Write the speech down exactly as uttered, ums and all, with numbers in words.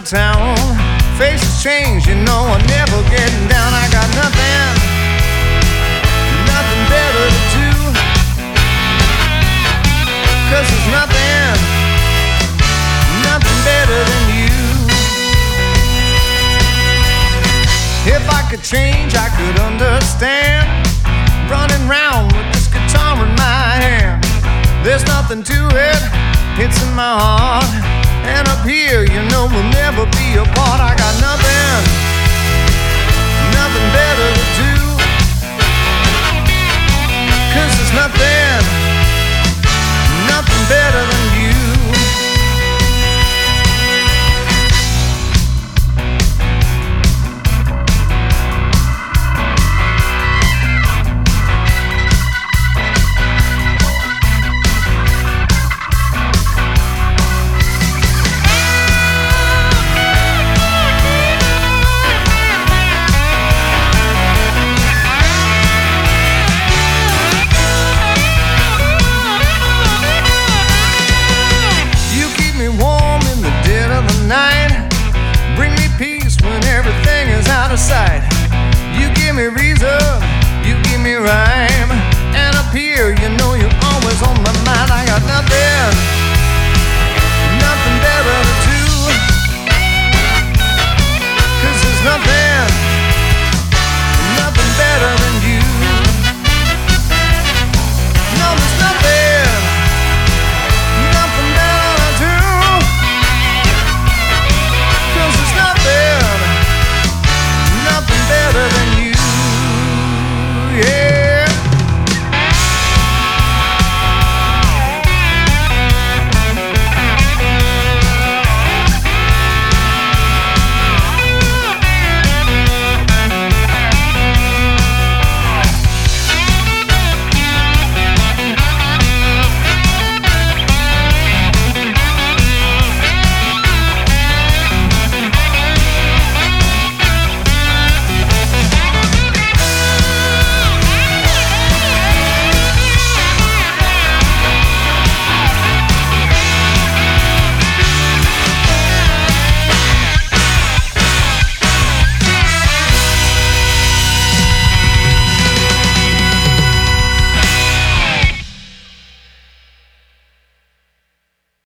town. Faces change, you know I'm never getting down. I got nothing, nothing better to do, 'cause there's nothing, nothing better than you. If I could change, I could understand, running round with this guitar in my hand. There's nothing to it, it's in my heart, and up here, you know we'll never be apart.